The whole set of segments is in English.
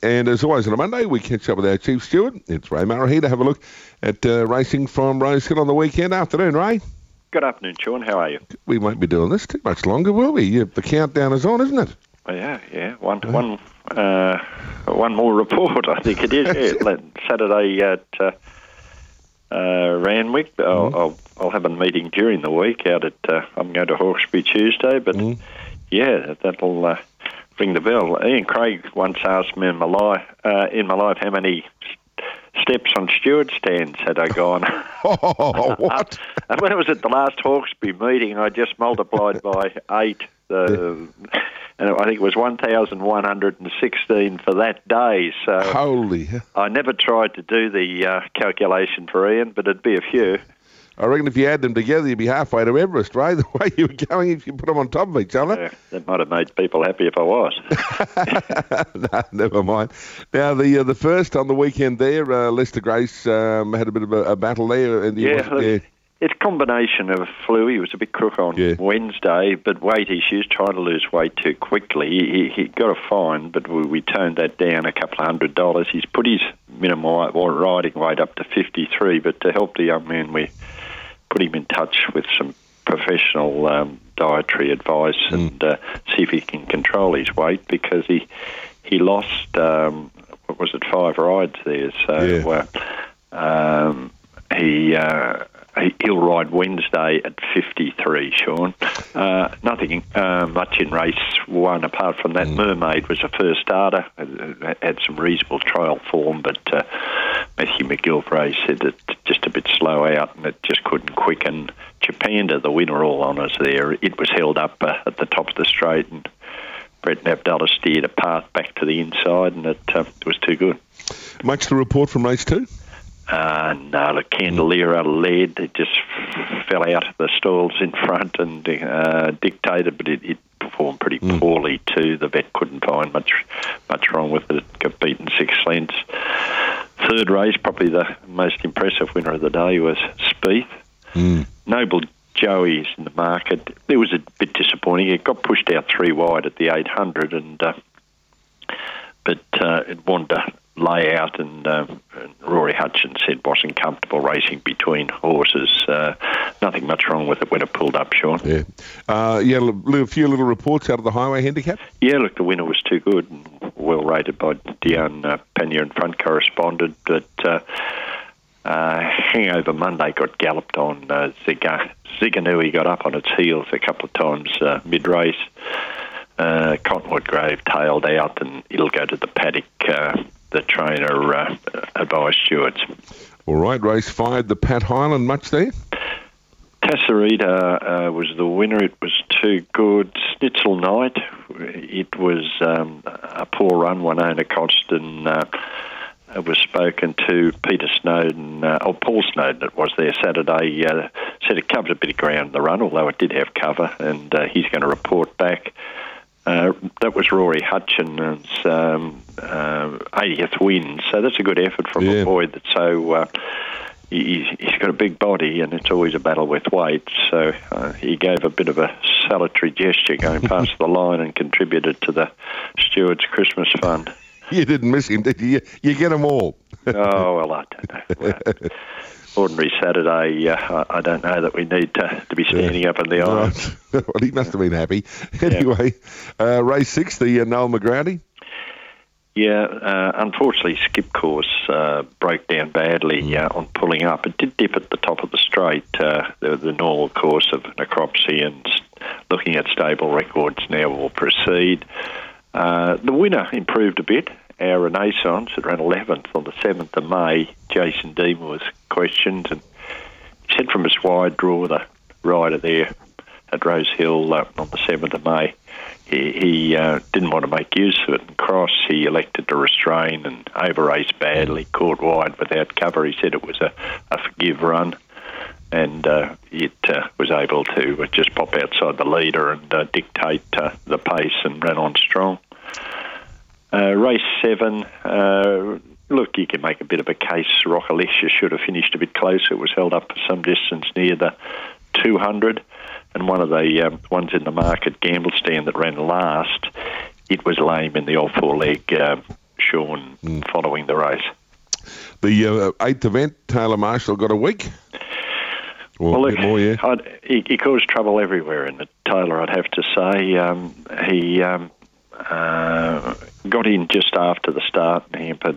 And as always on a Monday, we catch up with our Chief Steward. It's Ray Murray here to have a look at racing from Rosehill on the weekend. Afternoon, Ray. Good afternoon, Sean. How are you? We won't be doing this too much longer, will we? The countdown is on, isn't it? Yeah. One more report, I think it is. Yeah. Saturday at Randwick. I'll have a meeting during the week out at. I'm going to Hawkesbury Tuesday, but that'll ring the bell. Ian Craig once asked me in my life how many steps on steward stands had I gone. Oh, what? And when it was at the last Hawkesbury meeting, I just multiplied by 8. And I think it was 1,116 for that day. So holy! I never tried to do the calculation for Ian, but it'd be a few. I reckon if you add them together, you'd be halfway to Everest, right? The way you were going, if you put them on top of each other. Yeah, that might have made people happy if I was. No, never mind. Now, the first on the weekend there, Lester Grace had a bit of a battle there. And it's a combination of flu. He was a bit crook on Wednesday, but weight issues, trying to lose weight too quickly. He got a fine, but we toned that down a couple of $100. He's put his minimum riding weight up to 53, but to help the young man, we put him in touch with some professional dietary advice and see if he can control his weight, because he lost, 5 rides there. So he'll ride Wednesday at 53, Sean. Nothing much in race one apart from that. Mermaid was a first starter, had some reasonable trial form, but Matthew McGilvray said it's just a bit slow out and it just couldn't quicken. Japanda, the winner, all honours there. It was held up at the top of the straight, and Brett Abdallah steered a path back to the inside, and it was too good. Much to report from race 2? No, the Candelera led. It just fell out of the stalls in front and dictated, but it performed pretty poorly too. The vet couldn't find much wrong with it. It got beaten 6 lengths. Third race, probably the most impressive winner of the day was Spieth. Noble Joey's in the market. It was a bit disappointing. It got pushed out 3 wide at the 800, but it wanted to lay out, and Rory Hutchins said wasn't comfortable racing between horses. Nothing much wrong with it when it pulled up, Sean. Yeah. A few little reports out of the highway handicap? Yeah, look, the winner was too good and well rated by Dion Pannier and front correspondent, but Hangover Monday got galloped on. Ziganui got up on its heels a couple of times mid-race. Cottonwood Grove tailed out, and it'll go to the paddock. The trainer advised stewards. All right, race 5, the Pat Highland, much there? Tasserita was the winner. It was too good. Schnitzel Night, it was a poor run. Winona Costin was spoken to. Peter Snowden, Paul Snowden it was there Saturday, said it covered a bit of ground in the run, although it did have cover, and he's going to report back. That was Rory Hutchins' 80th win, so that's a good effort from a boy that's so... He's got a big body, and it's always a battle with weight, so he gave a bit of a salutary gesture going past the line and contributed to the Stewards' Christmas Fund. You didn't miss him, did you? You get them all. Oh, well, I don't know. Ordinary Saturday, I don't know that we need to be standing up in the aisle. Right. Well, he must have been happy. Anyway, race 6, the Noel McGrady. Yeah, unfortunately, Skip Course broke down badly on pulling up. It did dip at the top of the straight, the normal course of necropsy, and looking at stable records now will proceed. The winner improved a bit. Our Renaissance, it ran 11th on the 7th of May. Jason Deemer was questioned, and he said from his wide draw, the rider there at Rosehill on the 7th of May, he didn't want to make use of it and cross. He elected to restrain and over-race badly, caught wide without cover. He said it was a forgive run, and it was able to just pop outside the leader and dictate the pace, and ran on strong. Race 7, look, you can make a bit of a case. Rockalicia should have finished a bit closer. It was held up for some distance near the 200, and one of the ones in the market, Gamble Stand, that ran last, it was lame in the off-four leg. Sean following the race. The 8th event, Taylor Marshall got a week? Or Well, a bit more, yeah. He caused trouble everywhere in the Taylor, I'd have to say. He got in just after the start and hampered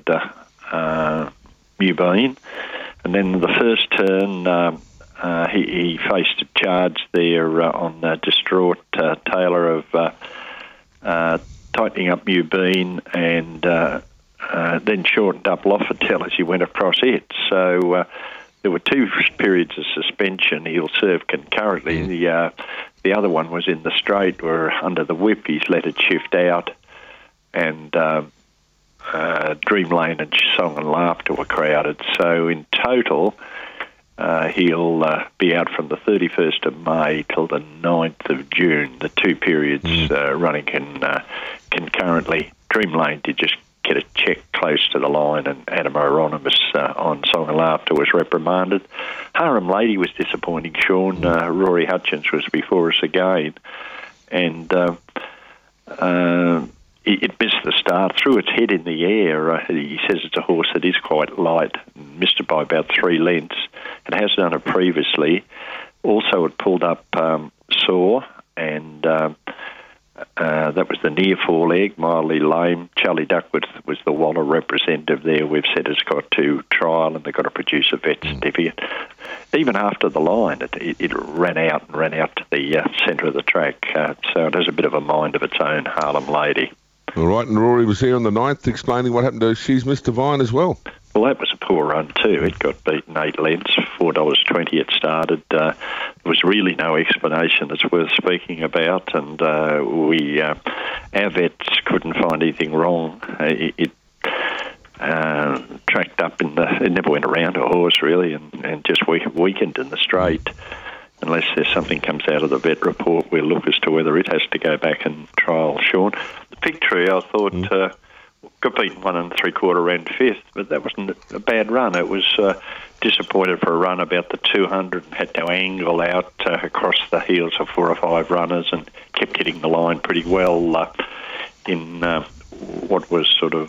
Mubin. And then the first turn, he faced a charge there on distraught Taylor of tightening up Mubin and then shortened up Lofotell as he went across it. So there were 2 periods of suspension. He'll serve concurrently. The other one was in the straight where under the whip he's let it shift out, and Dream Lane and Song and Laughter were crowded. So in total, he'll be out from the 31st of May till the 9th of June, the 2 periods running concurrently. Dream Lane did just get a check close to the line, and Adam Oronimus on Song and Laughter was reprimanded. Harem Lady was disappointing, Sean. Rory Hutchins was before us again, and it missed the start, threw its head in the air. He says it's a horse that is quite light, missed it by about 3 lengths. It has done it previously. Also, it pulled up sore, and that was the near foreleg, mildly lame. Charlie Duckworth was the Waller representative there. We've said it's got to trial and they've got to produce a vet certificate. Even after the line, it ran out to the centre of the track. So it has a bit of a mind of its own, Harlem Lady. All right, and Rory was here on the 9th explaining what happened to She's Miss Divine as well. Well, that was a poor run too. It got beaten 8 lengths, $4.20 it started. There was really no explanation that's worth speaking about, and our vets couldn't find anything wrong. It tracked up it never went around a horse really, and just weakened in the straight. Unless there's something comes out of the vet report, we'll look as to whether it has to go back and trial, Sean. The Fig Tree, I thought, got beaten 1 3/4, ran 5th, but that wasn't a bad run. It was disappointed for a run about the 200 and had to angle out across the heels of 4 or 5 runners and kept hitting the line pretty well in what was sort of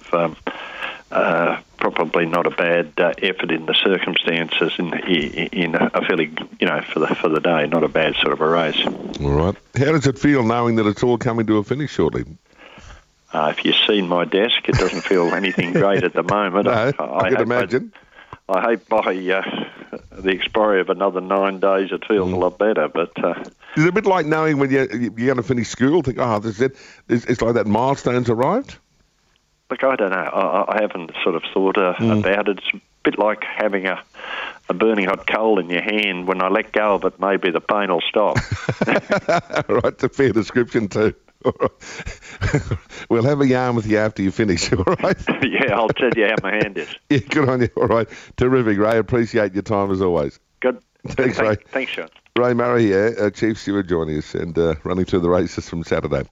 probably not a bad effort in the circumstances in a fairly, for the day, not a bad sort of a race. All right. How does it feel knowing that it's all coming to a finish shortly? If you've seen my desk, it doesn't feel anything great at the moment. No, I can imagine. I hope by the expiry of another 9 days it feels a lot better. But is it a bit like knowing when you're going to finish school, think, this is it? It's like that milestone's arrived? Look, I don't know. I haven't sort of thought about it. It's a bit like having a burning hot coal in your hand. When I let go of it, maybe the pain will stop. All right, it's a fair description too. All right. We'll have a yarn with you after you finish, all right? Yeah, I'll tell you how my hand is. Yeah, good on you. All right. Terrific, Ray. Appreciate your time as always. Good. Thanks, Ray. Thanks, Sean. Ray Murray here, Chief Steward joining us and running through the races from Saturday.